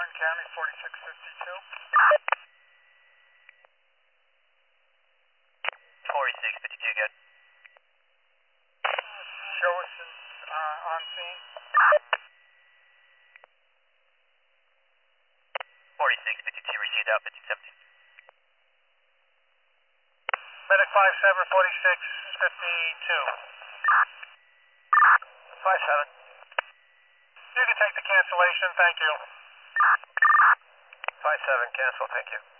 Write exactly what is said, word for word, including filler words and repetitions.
Kern County, forty-six fifty-two. forty-six fifty-two, good. Show us uh, on scene. forty-six fifty-two, received out, fifteen seventeen. Medic five seven, forty-six fifty-two. five seven. You can take the cancellation, thank you. five seven, cancel, thank you.